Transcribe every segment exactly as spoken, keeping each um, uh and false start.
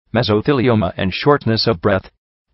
mesothelioma and shortness of breath.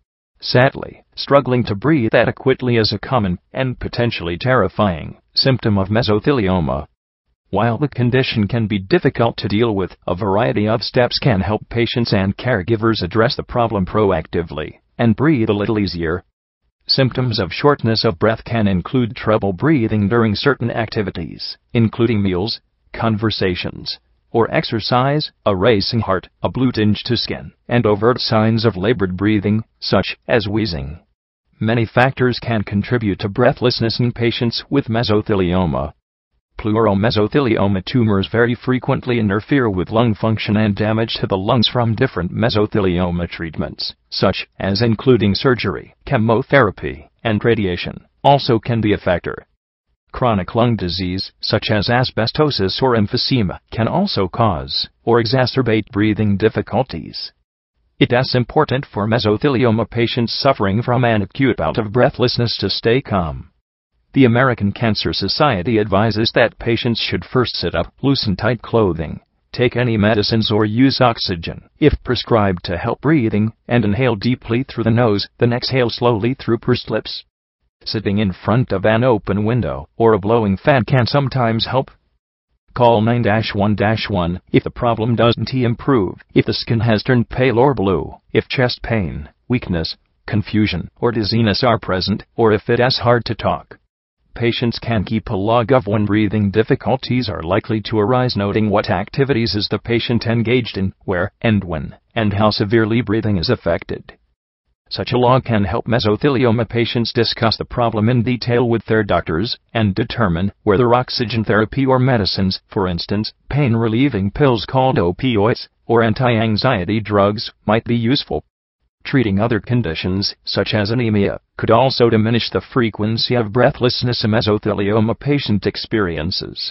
Sadly, struggling to breathe adequately is a common and potentially terrifying symptom of mesothelioma. While the condition can be difficult to deal with, a variety of steps can help patients and caregivers address the problem proactively and breathe a little easier. Symptoms of shortness of breath can include trouble breathing during certain activities, including meals, conversations, or exercise, a racing heart, a blue tinge to skin, and overt signs of labored breathing, such as wheezing. Many factors can contribute to breathlessness in patients with mesothelioma. Pleural mesothelioma tumors very frequently interfere with lung function and damage to the lungs from different mesothelioma treatments, such as including surgery, chemotherapy, and radiation, also can be a factor. Chronic lung disease, such as asbestosis or emphysema, can also cause or exacerbate breathing difficulties. It is important for mesothelioma patients suffering from an acute bout of breathlessness to stay calm. The American Cancer Society advises that patients should first sit up, loosen tight clothing, take any medicines or use oxygen, if prescribed, to help breathing, and inhale deeply through the nose, then exhale slowly through pursed lips. Sitting in front of an open window or a blowing fan can sometimes help. Call nine one one if the problem doesn't improve, if the skin has turned pale or blue, if chest pain, weakness, confusion, or dizziness are present, or if it is hard to talk. Patients can keep a log of when breathing difficulties are likely to arise, noting what activities is the patient engaged in, where and when, and how severely breathing is affected. Such a log can help mesothelioma patients discuss the problem in detail with their doctors and determine whether oxygen therapy or medicines, for instance, pain-relieving pills called opioids, or anti-anxiety drugs, might be useful. Treating other conditions, such as anemia, could also diminish the frequency of breathlessness a mesothelioma patient experiences.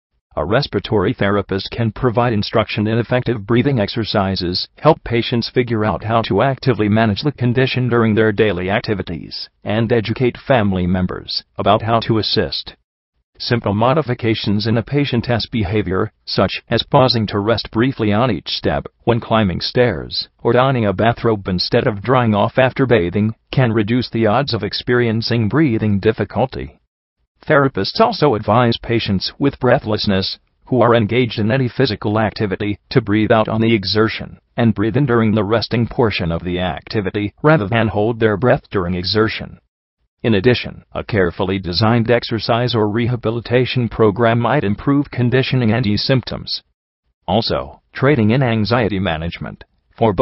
A respiratory therapist can provide instruction in effective breathing exercises, help patients figure out how to actively manage the condition during their daily activities, and educate family members about how to assist. Simple modifications in a patient's behavior, such as pausing to rest briefly on each step when climbing stairs, or donning a bathrobe instead of drying off after bathing, can reduce the odds of experiencing breathing difficulty. Therapists also advise patients with breathlessness, who are engaged in any physical activity, to breathe out on the exertion, and breathe in during the resting portion of the activity, rather than hold their breath during exertion. In addition, a carefully designed exercise or rehabilitation program might improve conditioning and ease symptoms. Also, training in anxiety management, for both